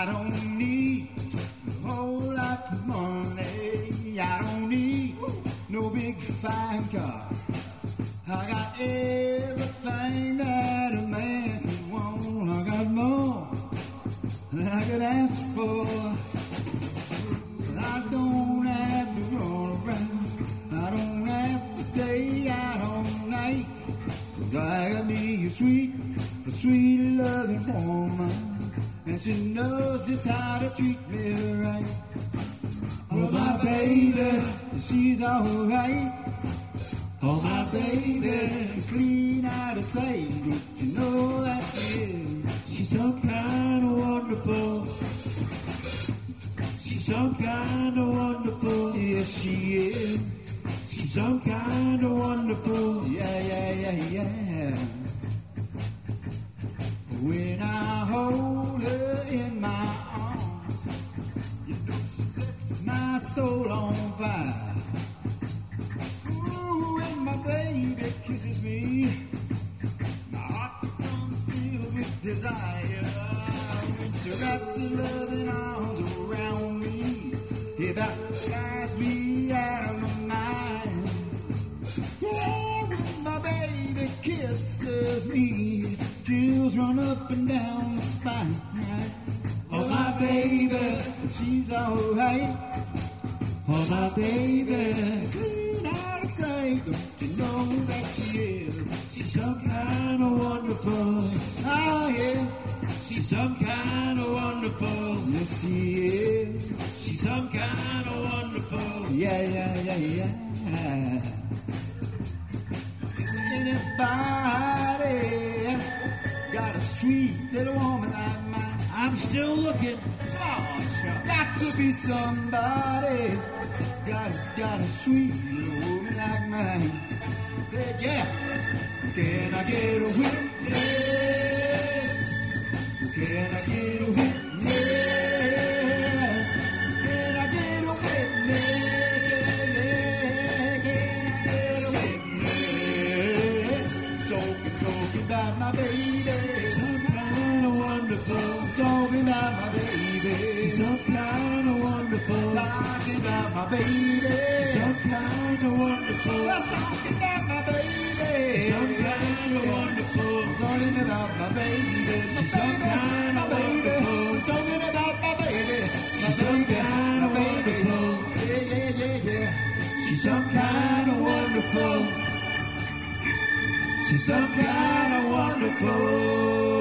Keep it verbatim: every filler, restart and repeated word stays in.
I don't need a whole lot of money. I don't need no big fine car. I got everything that a man could want. I got more than I could ask for. I don't have to run around. I don't have to stay out all night. 'Cause I got me a sweet, a sweet loving woman, and she knows just how to treat me right. Oh, my baby, she's alright. Oh, my baby is clean out of sight. Don't you know that she is? She's some kind of wonderful. She's some kind of wonderful. Yes, she is. She's some kind of wonderful. Yeah, yeah, yeah, yeah. When I hold her in my arms, you know she sets my soul on fire. Ooh, when my baby kisses me, my heart becomes filled with desire. When she wraps her loving arms around me, it baptizes me out of my mind. Yeah, when my baby kisses me, chills run up and down the spine. Oh, my baby, she's alright. Oh, my baby is clean out of sight. Don't you know that she is? She's some kind of wonderful. Oh, yeah. She's some kind of wonderful. Yes, she is. She's some kind of wonderful. Yeah, yeah, yeah, yeah. Is anybody got a sweet little woman like mine? I'm still looking. Come on, Chuck. Got to be somebody. Got a, got a sweet little woman like mine. Said, yeah. Can I get a witness? Can I get a witness? Can I get a witness? Yeah, can I get a witness? Talking, talking about my baby. Some kind of wonderful. Talking about my baby. Some kind of wonderful. Talking about my baby. Some kind of wonderful. Talking about my baby. Some kind of wonderful. Talking about my baby. She's some kind of wonderful. Talking about my baby. She's some kind of wonderful. Yeah, yeah, yeah, yeah. She's some kind of wonderful. She's some kind of wonderful.